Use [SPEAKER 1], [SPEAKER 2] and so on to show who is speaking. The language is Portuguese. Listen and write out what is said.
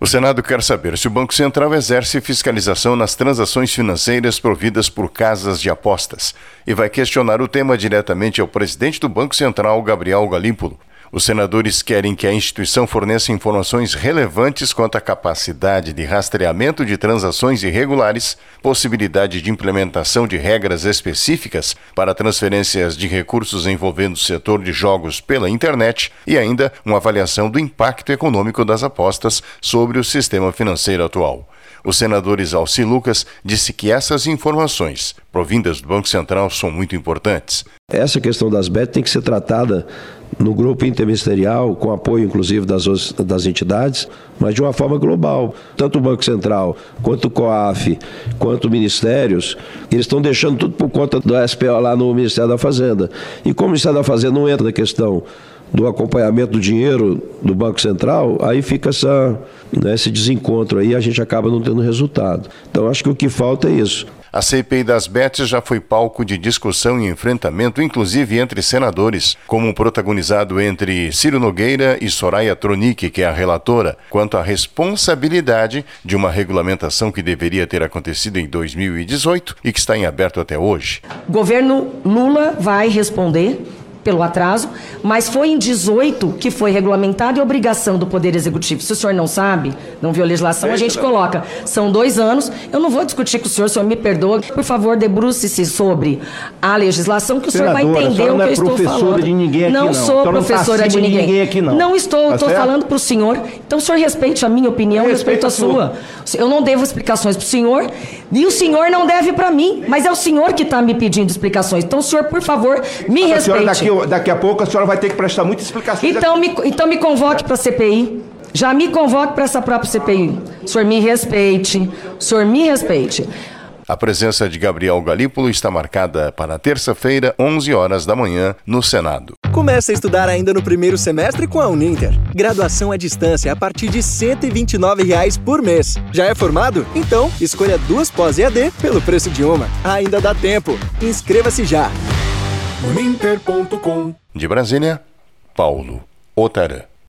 [SPEAKER 1] O Senado quer saber se o Banco Central exerce fiscalização nas transações financeiras providas por casas de apostas e vai questionar o tema diretamente ao presidente do Banco Central, Gabriel Galípolo. Os senadores querem que a instituição forneça informações relevantes quanto à capacidade de rastreamento de transações irregulares, possibilidade de implementação de regras específicas para transferências de recursos envolvendo o setor de jogos pela internet e ainda uma avaliação do impacto econômico das apostas sobre o sistema financeiro atual. O senador Exalci Lucas disse que essas informações, provindas do Banco Central, são muito importantes.
[SPEAKER 2] Essa questão das bets tem que ser tratada no grupo interministerial, com apoio inclusive das entidades, mas de uma forma global. Tanto o Banco Central, quanto o COAF, quanto ministérios, eles estão deixando tudo por conta do SPO lá no Ministério da Fazenda. E como o Ministério da Fazenda não entra na questão do acompanhamento do dinheiro do Banco Central, aí fica esse desencontro aí, a gente acaba não tendo resultado. Então acho que o que falta é isso.
[SPEAKER 1] A CPI das bets já foi palco de discussão e enfrentamento, inclusive entre senadores, como protagonizado entre Ciro Nogueira e Soraya Tronic, que é a relatora, quanto à responsabilidade de uma regulamentação que deveria ter acontecido em 2018 e que está em aberto até hoje.
[SPEAKER 3] O governo Lula vai responder pelo atraso, mas foi em 18 que foi regulamentado e obrigação do Poder Executivo. Se o senhor não sabe, não viu a legislação, a gente coloca. São 2 anos. Eu não vou discutir com o senhor me perdoa. Por favor, debruce-se sobre a legislação, que o senhor vai entender o que eu estou falando.
[SPEAKER 4] De ninguém aqui,
[SPEAKER 3] não sou professora de ninguém aqui, não. Não estou, estou falando para o senhor. Então o senhor respeite a minha opinião, eu respeito a sua. Eu não devo explicações para o senhor e o senhor não deve para mim, mas é o senhor que está me pedindo explicações. Então o senhor, por favor, me respeite.
[SPEAKER 4] Daqui a pouco a senhora vai ter que prestar muitas explicações.
[SPEAKER 3] Então me convoque para a CPI. Já me convoque para essa própria CPI. O senhor me respeite. O senhor me respeite.
[SPEAKER 1] A presença de Gabriel Galípolo está marcada para terça-feira, 11 horas da manhã, no Senado.
[SPEAKER 5] Comece a estudar ainda no primeiro semestre com a Uninter. Graduação à distância a partir de R$ 129 por mês. Já é formado? Então, escolha 2 pós-EAD pelo preço de uma. Ainda dá tempo. Inscreva-se já.
[SPEAKER 1] Uninter.com. De Brasília, Paulo Otarã.